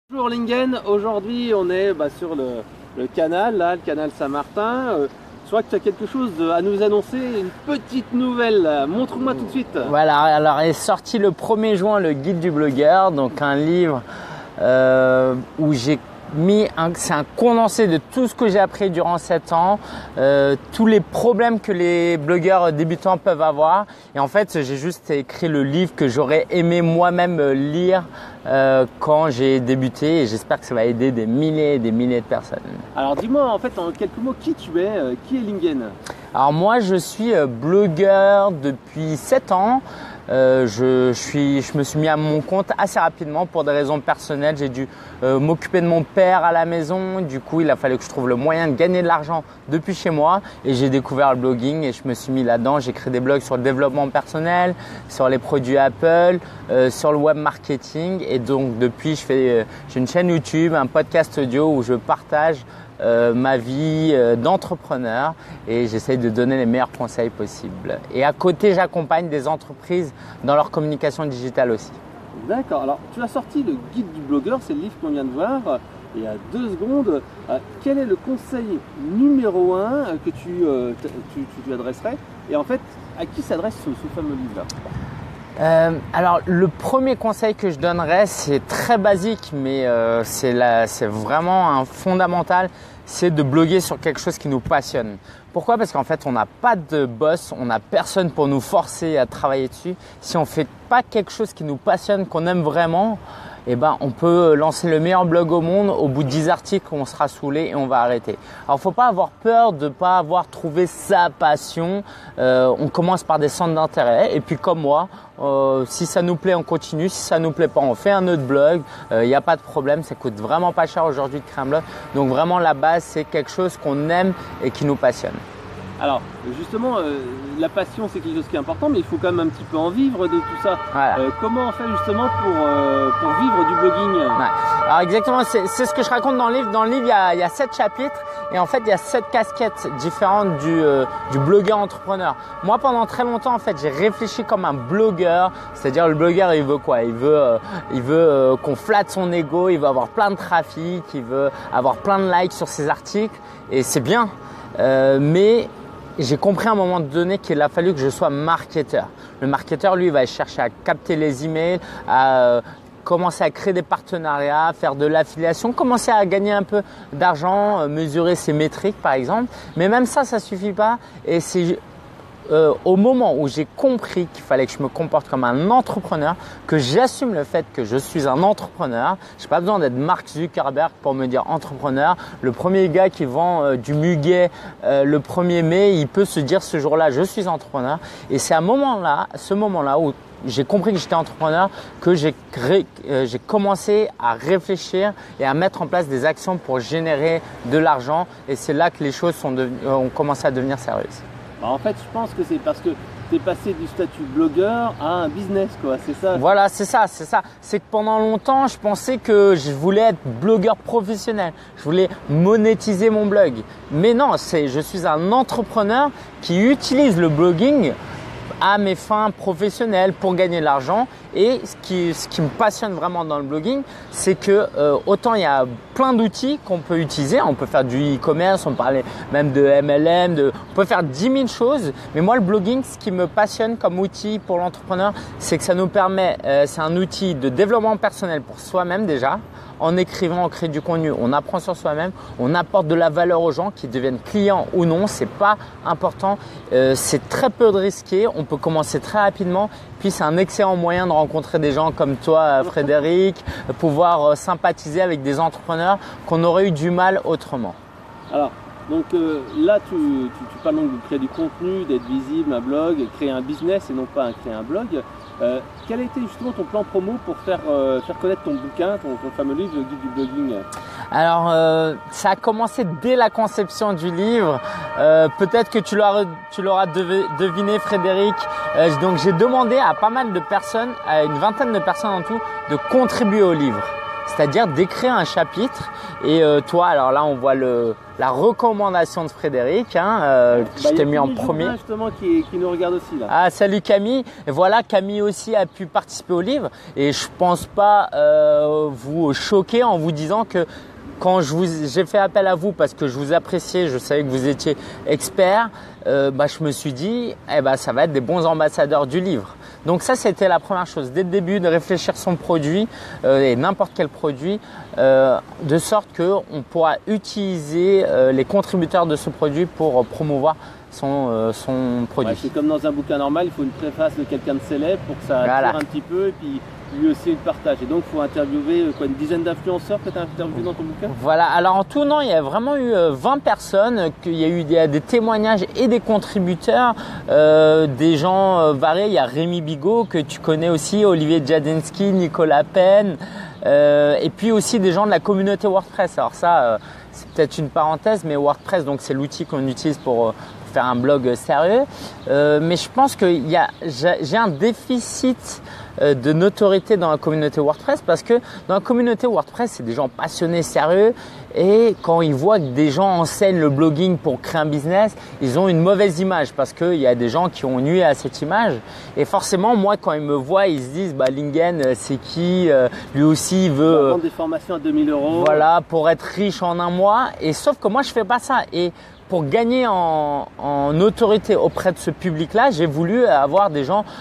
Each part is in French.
Bonjour Lingen, aujourd'hui on est sur le canal, là, le canal Saint-Martin. Je crois que tu as quelque chose à nous annoncer, une petite nouvelle. Montre-moi tout de suite. Voilà, alors est sorti le 1er juin le guide du blogueur, donc un livre où j'ai mis c'est un condensé de tout ce que j'ai appris durant 7 ans, tous les problèmes que les blogueurs débutants peuvent avoir. Et en fait, j'ai juste écrit le livre que j'aurais aimé moi-même lire quand j'ai débuté, et j'espère que ça va aider des milliers et des milliers de personnes. Alors dis-moi en fait en quelques mots qui tu es, qui est Lingen? Alors moi je suis blogueur depuis 7 ans. Je me suis mis à mon compte assez rapidement pour des raisons personnelles. J'ai dû m'occuper de mon père à la maison. Du coup, il a fallu que je trouve le moyen de gagner de l'argent depuis chez moi. Et j'ai découvert le blogging et je me suis mis là-dedans. J'ai créé des blogs sur le développement personnel, sur les produits Apple, sur le web marketing. Et donc depuis, j'ai une chaîne YouTube, un podcast audio où je partage ma vie d'entrepreneur et j'essaye de donner les meilleurs conseils possibles. Et à côté, j'accompagne des entreprises dans leur communication digitale aussi. D'accord, alors tu as sorti le guide du blogueur, c'est le livre qu'on vient de voir. Et à 2 secondes, quel est le conseil numéro 1 que tu adresserais? Et en fait, à qui s'adresse ce fameux livre-là? Alors le premier conseil que je donnerais, c'est très basique, mais c'est vraiment un fondamental, c'est de bloguer sur quelque chose qui nous passionne. Pourquoi? Parce qu'en fait, on n'a pas de boss, on n'a personne pour nous forcer à travailler dessus. Si on fait pas quelque chose qui nous passionne, qu'on aime vraiment, eh ben, on peut lancer le meilleur blog au monde. Au bout de 10 articles, on sera saoulé et on va arrêter. Alors, faut pas avoir peur de pas avoir trouvé sa passion. On commence par des centres d'intérêt et puis comme moi, si ça nous plaît, on continue. Si ça nous plaît pas, on fait un autre blog. Il n'y a pas de problème. Ça coûte vraiment pas cher aujourd'hui de créer un blog. Donc vraiment, la base, c'est quelque chose qu'on aime et qui nous passionne. Alors justement, la passion c'est quelque chose qui est important, mais il faut quand même un petit peu en vivre de tout ça. Voilà. Comment on fait justement pour vivre du blogging? Ouais. Alors exactement, c'est ce que je raconte dans le livre. Dans le livre, il y a 7 chapitres et en fait, il y a 7 casquettes différentes du blogueur entrepreneur. Moi, pendant très longtemps, en fait, j'ai réfléchi comme un blogueur, c'est-à-dire le blogueur, il veut quoi? Il veut qu'on flatte son ego, il veut avoir plein de trafic, il veut avoir plein de likes sur ses articles et c'est bien. Mais j'ai compris à un moment donné qu'il a fallu que je sois marketeur. Le marketeur, lui, va chercher à capter les emails, à commencer à créer des partenariats, faire de l'affiliation, commencer à gagner un peu d'argent, mesurer ses métriques par exemple. Mais même ça suffit pas. Et c'est au moment où j'ai compris qu'il fallait que je me comporte comme un entrepreneur, que j'assume le fait que je suis un entrepreneur. Je n'ai pas besoin d'être Mark Zuckerberg pour me dire entrepreneur. Le premier gars qui vend du muguet le 1er mai, il peut se dire ce jour-là, je suis entrepreneur. Et c'est à ce moment-là où j'ai compris que j'étais entrepreneur, que j'ai commencé à réfléchir et à mettre en place des actions pour générer de l'argent. Et c'est là que les choses ont commencé à devenir sérieuses. En fait, je pense que c'est parce que tu es passé du statut blogueur à un business, quoi. C'est ça? Voilà, c'est ça. C'est que pendant longtemps, je pensais que je voulais être blogueur professionnel. Je voulais monétiser mon blog. Mais non, je suis un entrepreneur qui utilise le blogging à mes fins professionnelles pour gagner de l'argent. Et ce qui me passionne vraiment dans le blogging, c'est que autant il y a plein d'outils qu'on peut utiliser. On peut faire du e-commerce, on parlait même de MLM, on peut faire 10 000 choses. Mais moi, le blogging, ce qui me passionne comme outil pour l'entrepreneur, c'est que ça nous permet, c'est un outil de développement personnel pour soi-même déjà. En écrivant, on crée du contenu, on apprend sur soi-même, on apporte de la valeur aux gens qui deviennent clients ou non, c'est pas important. C'est très peu de risqué, on peut commencer très rapidement. Puis c'est un excellent moyen de rencontrer des gens comme toi, Frédéric, pouvoir sympathiser avec des entrepreneurs qu'on aurait eu du mal autrement. Alors, donc là, tu parles donc de créer du contenu, d'être visible, un blog, créer un business et non pas créer un blog. Quel a été justement ton plan promo pour faire connaître ton bouquin, ton fameux livre, le guide du blogging? Alors, ça a commencé dès la conception du livre. Peut-être que tu l'auras deviné, Frédéric. Donc, j'ai demandé à pas mal de personnes, à une vingtaine de personnes en tout, de contribuer au livre. c'est-à-dire d'écrire un chapitre. Et toi, alors là, on voit la recommandation de Frédéric, que je t'ai mis en premier. Justement, qui nous regarde aussi là. Ah, salut Camille. Et voilà, Camille aussi a pu participer au livre. Et je pense pas vous choquer en vous disant que quand j'ai fait appel à vous parce que je vous appréciais, je savais que vous étiez expert, je me suis dit, ça va être des bons ambassadeurs du livre. Donc ça, c'était la première chose, dès le début, de réfléchir son produit et n'importe quel produit, de sorte qu'on pourra utiliser les contributeurs de ce produit pour promouvoir son produit. Ouais, c'est comme dans un bouquin normal, il faut une préface de quelqu'un de célèbre pour que ça attire un petit peu et puis lui aussi il partage. Et donc il faut interviewer une dizaine d'influenceurs que tu as interviewé dans ton bouquin. Voilà, alors en tout, non, il y a vraiment eu 20 personnes, il y a eu des témoignages et des contributeurs, des gens variés. Il y a Rémi Bigot que tu connais aussi, Olivier Jadensky, Nicolas Penn, et puis aussi des gens de la communauté WordPress. Alors ça, c'est peut-être une parenthèse, mais WordPress, donc c'est l'outil qu'on utilise pour faire un blog sérieux. Mais je pense que j'ai un déficit de notoriété dans la communauté WordPress parce que dans la communauté WordPress, c'est des gens passionnés, sérieux, et quand ils voient que des gens enseignent le blogging pour créer un business, ils ont une mauvaise image parce qu'il y a des gens qui ont nué à cette image. Et forcément, moi, quand ils me voient, ils se disent Lingen, c'est qui lui aussi, il veut vendre des formations à 2000 €. Voilà, pour être riche en un mois. Et sauf que moi, je fais pas ça. Et pour gagner en autorité auprès de ce public-là, j'ai voulu avoir des gens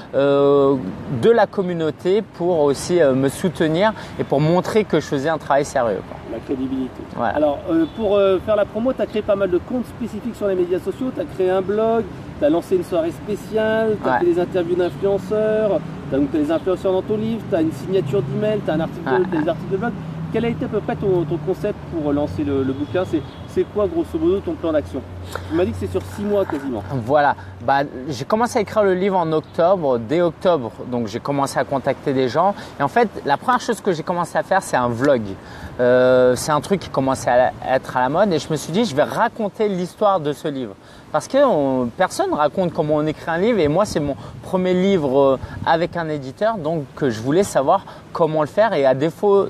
de la communauté pour aussi me soutenir et pour montrer que je faisais un travail sérieux. La crédibilité. Ouais. Alors, pour faire la promo, tu as créé pas mal de comptes spécifiques sur les médias sociaux, tu as créé un blog, tu as lancé une soirée spéciale, tu as fait des interviews d'influenceurs, tu as les influenceurs dans ton livre, tu as une signature d'email, tu as des articles de blog. Quel a été à peu près ton concept pour lancer le bouquin? C'est quoi grosso modo ton plan d'action? Tu m'as dit que c'est sur 6 mois quasiment. Voilà, j'ai commencé à écrire le livre en octobre, dès octobre, donc j'ai commencé à contacter des gens. Et en fait, la première chose que j'ai commencé à faire, c'est un vlog. C'est un truc qui commençait à être à la mode et je me suis dit, je vais raconter l'histoire de ce livre. Parce que personne ne raconte comment on écrit un livre et moi, c'est mon premier livre avec un éditeur, donc je voulais savoir comment le faire et à défaut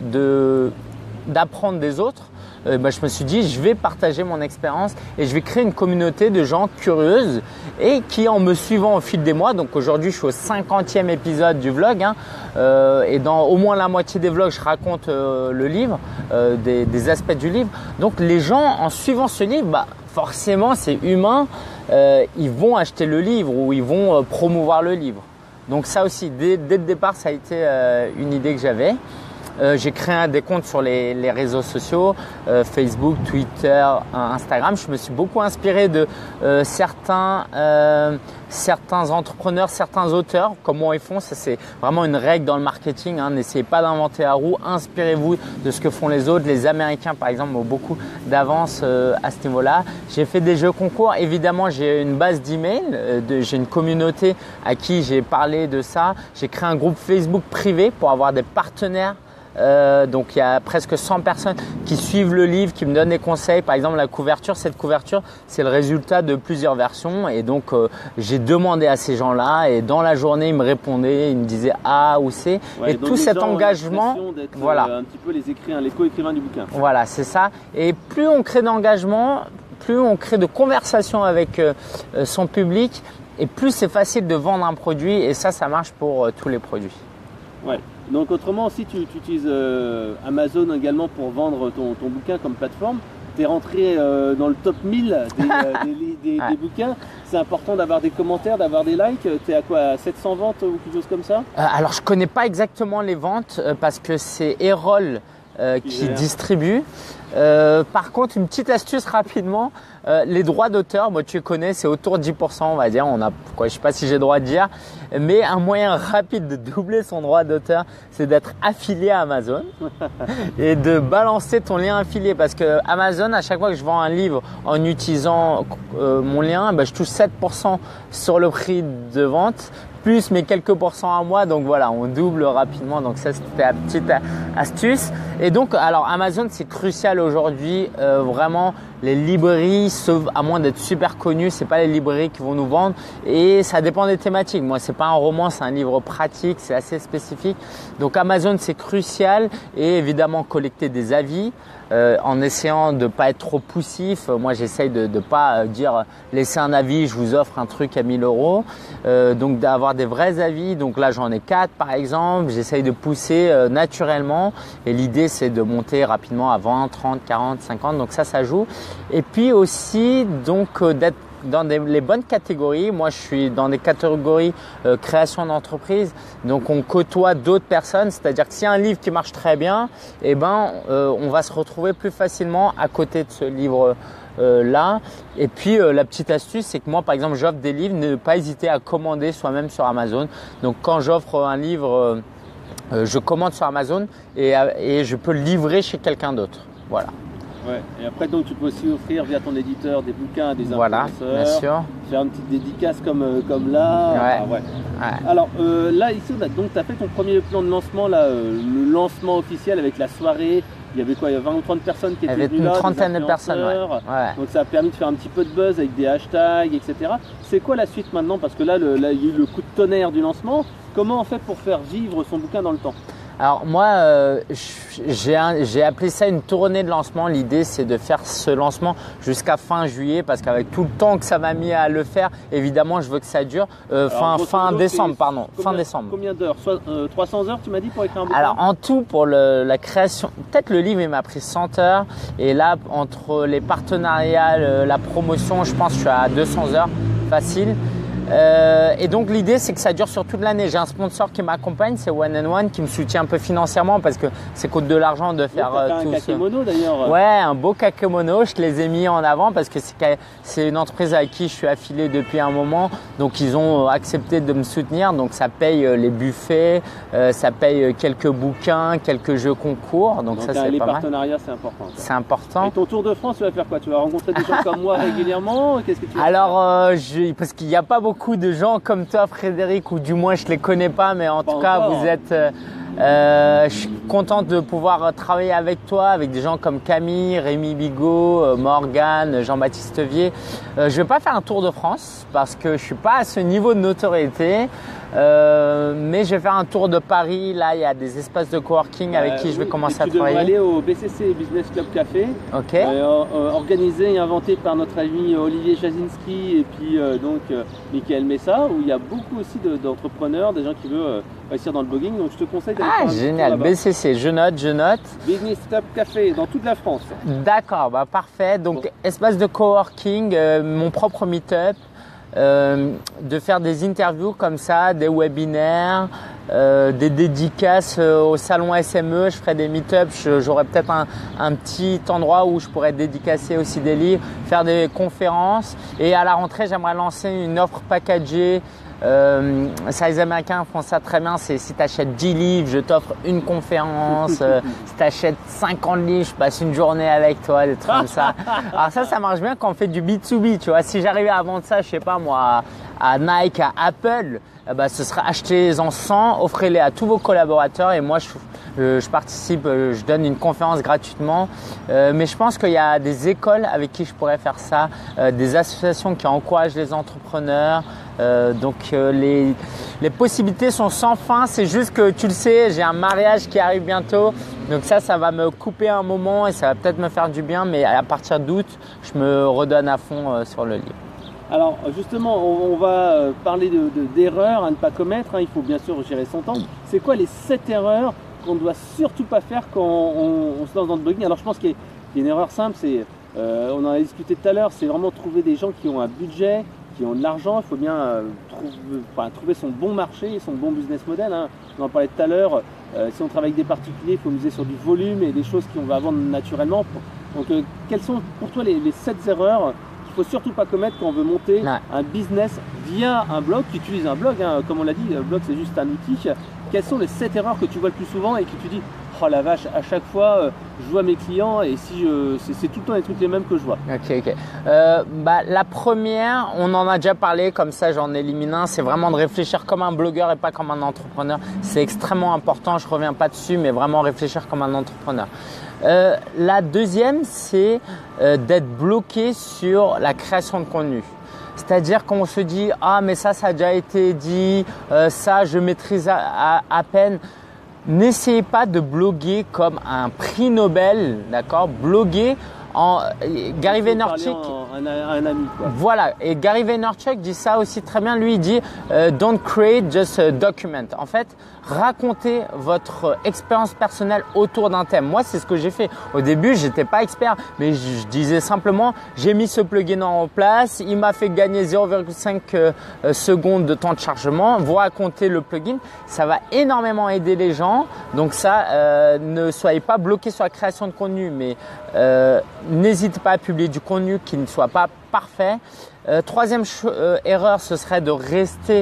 d'apprendre des autres, je me suis dit je vais partager mon expérience et je vais créer une communauté de gens curieuses et qui en me suivant au fil des mois, donc aujourd'hui je suis au 50e épisode du vlog et dans au moins la moitié des vlogs je raconte le livre, des aspects du livre. Donc les gens en suivant ce livre, forcément c'est humain, ils vont acheter le livre ou ils vont promouvoir le livre. Donc ça aussi, dès le départ, ça a été une idée que j'avais. J'ai créé des comptes sur les réseaux sociaux, Facebook, Twitter, Instagram. Je me suis beaucoup inspiré de certains entrepreneurs, certains auteurs, comment ils font. Ça, c'est vraiment une règle dans le marketing. N'essayez pas d'inventer la roue. Inspirez-vous de ce que font les autres. Les Américains, par exemple, ont beaucoup d'avance à ce niveau-là. J'ai fait des jeux concours. Évidemment, j'ai une base d'email. J'ai une communauté à qui j'ai parlé de ça. J'ai créé un groupe Facebook privé pour avoir des partenaires. Donc il y a presque 100 personnes qui suivent le livre, qui me donnent des conseils. Par exemple, la couverture, cette couverture, c'est le résultat de plusieurs versions. Et donc j'ai demandé à ces gens-là et dans la journée, ils me répondaient, ils me disaient A ou C. Ouais, et tout cet engagement, voilà, un petit peu les co-écrivains du bouquin. Voilà, c'est ça. Et plus on crée d'engagement, plus on crée de conversation avec son public, et plus c'est facile de vendre un produit. Et ça marche pour tous les produits. Ouais. Donc autrement aussi, tu utilises Amazon également pour vendre ton bouquin comme plateforme. Tu es rentré dans le top 1000 des bouquins. C'est important d'avoir des commentaires, d'avoir des likes. Tu es à quoi, à 700 ventes ou quelque chose comme ça? Alors je ne connais pas exactement les ventes parce que c'est Erol qui distribue. Par contre, une petite astuce rapidement, les droits d'auteur, moi tu les connais, c'est autour de 10%, on va dire. Je ne sais pas si j'ai le droit de dire, mais un moyen rapide de doubler son droit d'auteur, c'est d'être affilié à Amazon et de balancer ton lien affilié. Parce que Amazon, à chaque fois que je vends un livre en utilisant mon lien, je touche 7% sur le prix de vente plus mais quelques pourcents à moi. Donc voilà, on double rapidement. Donc ça, c'était la petite astuce. Et donc, alors Amazon, c'est crucial aujourd'hui. Vraiment, les librairies, sauf à moins d'être super connues, c'est pas les librairies qui vont nous vendre. Et ça dépend des thématiques. Moi, c'est pas un roman, c'est un livre pratique, c'est assez spécifique. Donc Amazon, c'est crucial. Et évidemment, collecter des avis. En essayant de pas être trop poussif. Moi, j'essaye de pas dire laissez un avis, je vous offre un truc à 1000 euros. Donc d'avoir des vrais avis. Donc là, j'en ai 4 par exemple. J'essaye de pousser naturellement. Et l'idée, c'est de monter rapidement à 20, 30, 40, 50. Donc ça joue. Et puis aussi, donc d'être dans les bonnes catégories. Moi, je suis dans des catégories création d'entreprise. Donc, on côtoie d'autres personnes. C'est-à-dire que s'il y a un livre qui marche très bien, eh ben, on va se retrouver plus facilement à côté de ce livre là. Et puis, la petite astuce, c'est que moi, par exemple, j'offre des livres. Ne pas hésiter à commander soi-même sur Amazon. Donc, quand j'offre un livre, je commande sur Amazon et je peux le livrer chez quelqu'un d'autre. Voilà. Ouais. Et après, donc, tu peux aussi offrir via ton éditeur des bouquins à des voilà, influenceurs. Bien sûr. Faire une petite dédicace comme là. Ouais. Ah, ouais. Ouais. Alors là, ici, tu as fait ton premier plan de lancement, là, le lancement officiel avec la soirée. Il y avait quoi? Il y avait 20 ou 30 personnes qui étaient venues là. Il y avait une trentaine de personnes, ouais. Donc ça a permis de faire un petit peu de buzz avec des hashtags, etc. C'est quoi la suite maintenant? Parce que là, il y a eu le coup de tonnerre du lancement. Comment on fait pour faire vivre son bouquin dans le temps? Alors moi, j'ai appelé ça une tournée de lancement. L'idée, c'est de faire ce lancement jusqu'à fin juillet parce qu'avec tout le temps que ça m'a mis à le faire, évidemment, je veux que ça dure. Fin décembre, pardon. Fin décembre. Combien d'heures? 300 heures, tu m'as dit, pour écrire un bouquin? Alors en tout, pour la création, peut-être le livre, il m'a pris 100 heures. Et là, entre les partenariats, la promotion, je pense que je suis à 200 heures facile. Et donc l'idée, c'est que ça dure sur toute l'année. J'ai un sponsor qui m'accompagne, c'est One and One, qui me soutient un peu financièrement parce que ça coûte de l'argent de faire tout un kakémono d'ailleurs. Ouais, un beau kakémono. Je te les ai mis en avant parce que c'est une entreprise avec qui je suis affilié depuis un moment. Donc ils ont accepté de me soutenir. Donc ça paye les buffets, ça paye quelques bouquins, quelques jeux concours. Donc ça, c'est les pas mal. partenariats, c'est important. C'est important. Et ton tour de France, tu vas faire quoi? Tu vas rencontrer des gens comme moi régulièrement? Qu'est-ce que tu vas Alors, parce qu'il n'y a pas beaucoup de gens comme toi, Frédéric, ou du moins je les connais pas, mais en tout cas vous êtes. Je suis content de pouvoir travailler avec toi, avec des gens comme Camille, Rémi Bigot, Morgane, Jean-Baptiste Vier. Je vais pas faire un tour de France parce que je suis pas à ce niveau de notoriété. Mais je vais faire un tour de Paris. Là, il y a des espaces de coworking avec qui je vais commencer à travailler. Tu devrais aller au BCC Business Club Café, organisé et inventé par notre ami Olivier Jasinski et puis Michael Messa, où il y a beaucoup aussi d'entrepreneurs, des gens qui veulent réussir dans le blogging. Donc je te conseille d'aller faire un génial, tour BCC, je note. Business Club Café dans toute la France. D'accord, parfait. Donc espace de coworking, mon propre meet-up. De faire des interviews comme ça, des webinaires, des dédicaces au salon SME. Je ferai des meet-ups, j'aurai peut-être un petit endroit où je pourrais dédicacer aussi des livres, faire des conférences. Et à la rentrée, j'aimerais lancer une offre packagée. Ça, les Américains font ça très bien. C'est si tu achètes 10 livres, je t'offre une conférence. Si tu achètes 50 livres, je passe une journée avec toi, des trucs comme ça. Alors ça marche bien quand on fait du B2B, tu vois. Si j'arrivais à vendre ça, je sais pas moi, à Nike, à Apple, ce sera achetez-en 100, offrez-les à tous vos collaborateurs et moi je participe, je donne une conférence gratuitement. Mais je pense qu'il y a des écoles avec qui je pourrais faire ça, des associations qui encouragent les entrepreneurs. Les possibilités sont sans fin. C'est juste que tu le sais, j'ai un mariage qui arrive bientôt. Donc ça va me couper un moment et ça va peut-être me faire du bien. Mais à partir d'août, je me redonne à fond sur le livre. Alors justement, on va parler d'erreurs à ne pas commettre. Il faut bien sûr gérer son temps. C'est quoi les 7 erreurs qu'on ne doit surtout pas faire quand on se lance dans le blogging? Alors je pense qu'il y a une erreur simple, c'est, on en a discuté tout à l'heure, c'est vraiment trouver des gens qui ont un budget, qui ont de l'argent. Il faut bien trouver son bon marché et son bon business model. On en parlait tout à l'heure. Si on travaille avec des particuliers, il faut miser sur du volume et des choses qu'on va vendre naturellement. Donc quelles sont pour toi les 7 erreurs qu'il ne faut surtout pas commettre quand on veut monter un business via un blog, qui utilise un blog, comme on l'a dit, le blog c'est juste un outil. Quelles sont les 7 erreurs que tu vois le plus souvent et que tu dis oh la vache, à chaque fois, je vois mes clients et si c'est tout le temps les trucs les mêmes que je vois. Ok. La première, on en a déjà parlé, comme ça j'en élimine un, c'est vraiment de réfléchir comme un blogueur et pas comme un entrepreneur. C'est extrêmement important, je reviens pas dessus, mais vraiment réfléchir comme un entrepreneur. La deuxième, c'est d'être bloqué sur la création de contenu. C'est-à-dire qu'on se dit « Ah, mais ça a déjà été dit, ça je maîtrise à peine ». N'essayez pas de bloguer comme un prix Nobel, d'accord? Bloguer Gary Vaynerchuk, un ami, quoi. Voilà, et Gary Vaynerchuk dit ça aussi très bien. Lui, il dit don't create, just document. En fait, racontez votre expérience personnelle autour d'un thème. Moi, c'est ce que j'ai fait. Au début, j'étais pas expert, mais je disais simplement, j'ai mis ce plugin en place, il m'a fait gagner 0,5 secondes de temps de chargement. Vous racontez le plugin, ça va énormément aider les gens. Donc ça, ne soyez pas bloqué sur la création de contenu, mais n'hésitez pas à publier du contenu qui ne soit pas parfait. Troisième erreur, ce serait de rester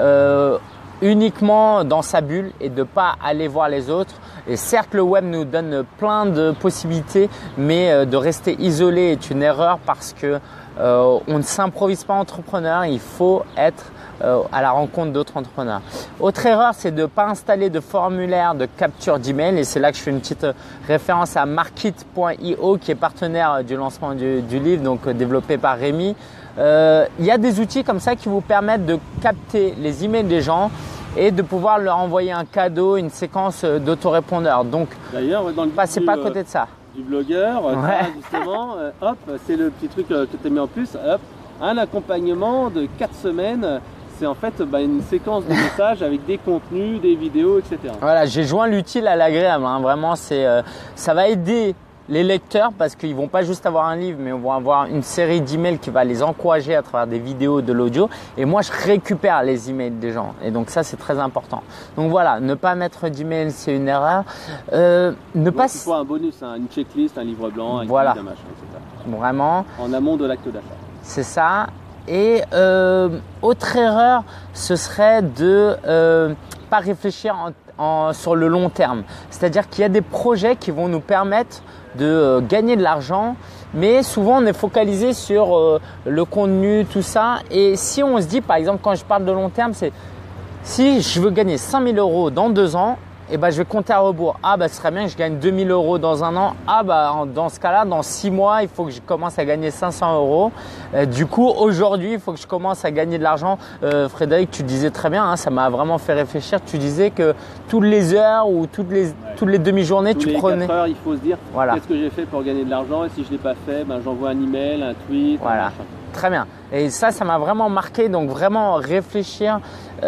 uniquement dans sa bulle et de ne pas aller voir les autres. Et certes, le web nous donne plein de possibilités, mais de rester isolé est une erreur parce que on ne s'improvise pas entrepreneur. Il faut être à la rencontre d'autres entrepreneurs. Autre erreur, c'est de ne pas installer de formulaire de capture d'email, et c'est là que je fais une petite référence à Markit.io qui est partenaire du lancement du livre, donc développé par Rémi. Il y a des outils comme ça qui vous permettent de capter les emails des gens et de pouvoir leur envoyer un cadeau, une séquence d'autorépondeurs. Donc, d'ailleurs, dans le passez pas à côté de ça. Du blogueur, justement, hop, c'est le petit truc que tu as mis en plus, hop, un accompagnement de 4 semaines. C'est en fait une séquence de messages avec des contenus, des vidéos, etc. Voilà, j'ai joint l'utile à l'agréable. Vraiment, ça va aider les lecteurs parce qu'ils vont pas juste avoir un livre, mais ils vont avoir une série d'emails qui va les encourager à travers des vidéos, de l'audio. Et moi, je récupère les emails des gens. Et donc ça, c'est très important. Donc voilà, ne pas mettre d'emails, c'est une erreur. C'est pas un bonus, une checklist, un livre blanc, un voilà. Machin, etc. Vraiment. En amont de l'acte d'achat. C'est ça. Et autre erreur, ce serait de pas réfléchir sur le long terme. C'est-à-dire qu'il y a des projets qui vont nous permettre de gagner de l'argent, mais souvent on est focalisé sur le contenu, tout ça. Et si on se dit, par exemple, quand je parle de long terme, c'est si je veux gagner 5 000 € dans 2 ans, je vais compter à rebours. Ce serait bien que je gagne 2 000 € dans un an. Dans ce cas-là, dans 6 mois, il faut que je commence à gagner 500 €. Du coup, aujourd'hui, il faut que je commence à gagner de l'argent. Frédéric, tu disais très bien, ça m'a vraiment fait réfléchir. Tu disais que toutes les heures ou toutes les demi-journées, tu prenais… 4 heures, il faut se dire, voilà. Qu'est-ce que j'ai fait pour gagner de l'argent? Et si je ne l'ai pas fait, j'envoie un email, un tweet. Voilà, très bien. Et ça m'a vraiment marqué. Donc, vraiment réfléchir…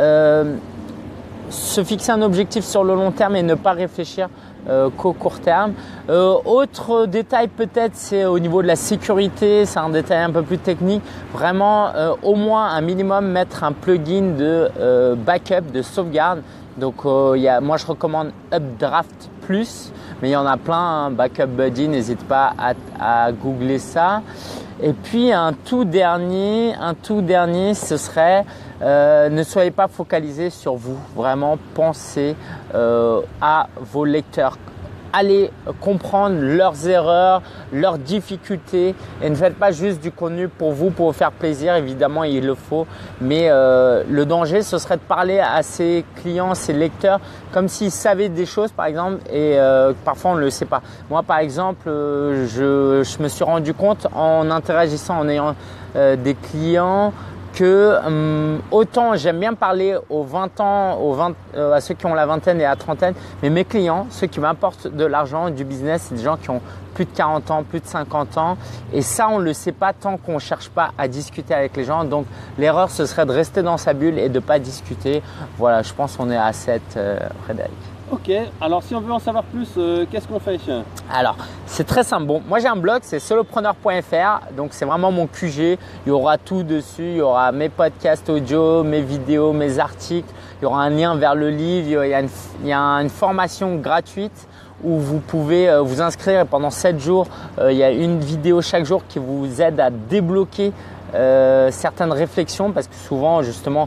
se fixer un objectif sur le long terme et ne pas réfléchir qu'au court terme. Autre détail peut-être, c'est au niveau de la sécurité, c'est un détail un peu plus technique. Vraiment, au moins un minimum mettre un plugin de backup, de sauvegarde. Donc moi je recommande Updraft Plus, mais il y en a plein, Backup Buddy, n'hésite pas à googler ça. Et puis un tout dernier, ce serait ne soyez pas focalisé sur vous. Vraiment, pensez à vos lecteurs. Allez comprendre leurs erreurs, leurs difficultés et ne faites pas juste du contenu pour vous faire plaisir. Évidemment, il le faut, mais le danger, ce serait de parler à ses clients, ses lecteurs, comme s'ils savaient des choses, par exemple, et parfois on ne le sait pas. Moi, par exemple, je me suis rendu compte en interagissant, en ayant des clients, que autant j'aime bien parler aux 20 ans, à ceux qui ont la vingtaine et la trentaine, mais mes clients, ceux qui m'apportent de l'argent, du business, c'est des gens qui ont plus de 40 ans, plus de 50 ans. Et ça, on ne le sait pas tant qu'on ne cherche pas à discuter avec les gens. Donc, l'erreur, ce serait de rester dans sa bulle et de ne pas discuter. Voilà, je pense qu'on est à 7, Frédéric. Ok, alors si on veut en savoir plus, qu'est-ce qu'on fait? Alors, c'est très simple. Bon, moi j'ai un blog, c'est solopreneur.fr, donc c'est vraiment mon QG. Il y aura tout dessus, il y aura mes podcasts audio, mes vidéos, mes articles. Il y aura un lien vers le livre, il y a une formation gratuite où vous pouvez vous inscrire et pendant 7 jours, il y a une vidéo chaque jour qui vous aide à débloquer certaines réflexions parce que souvent, justement,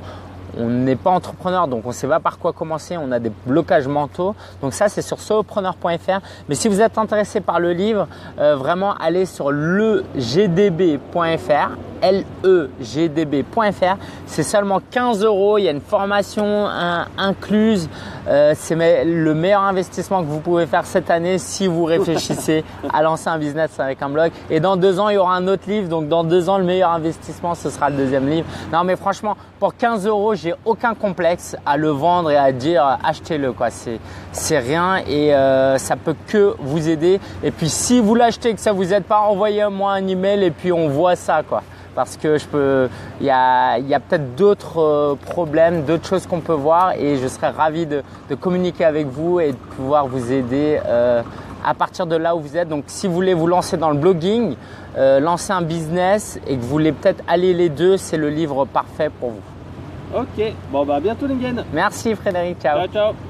on n'est pas entrepreneur, donc on ne sait pas par quoi commencer, on a des blocages mentaux. Donc ça, c'est sur solopreneur.fr. Mais si vous êtes intéressé par le livre, vraiment allez sur legdb.fr. legdb.fr. C'est seulement 15 €. Il y a une formation incluse. C'est le meilleur investissement que vous pouvez faire cette année si vous réfléchissez à lancer un business avec un blog. Et dans 2 ans, il y aura un autre livre. Donc dans 2 ans, le meilleur investissement, ce sera le deuxième livre. Non, mais franchement, pour 15 €, j'ai aucun complexe à le vendre et à dire achetez-le, quoi. C'est rien et ça peut que vous aider. Et puis si vous l'achetez et que ça vous aide pas, envoyez-moi un email et puis on voit ça, quoi. Parce que il y a peut-être d'autres problèmes, d'autres choses qu'on peut voir et je serais ravi de communiquer avec vous et de pouvoir vous aider à partir de là où vous êtes. Donc si vous voulez vous lancer dans le blogging, lancer un business et que vous voulez peut-être allier les deux, c'est le livre parfait pour vous. Ok, bon bah à bientôt Lingen. Merci Frédéric, ciao. Ciao, ciao.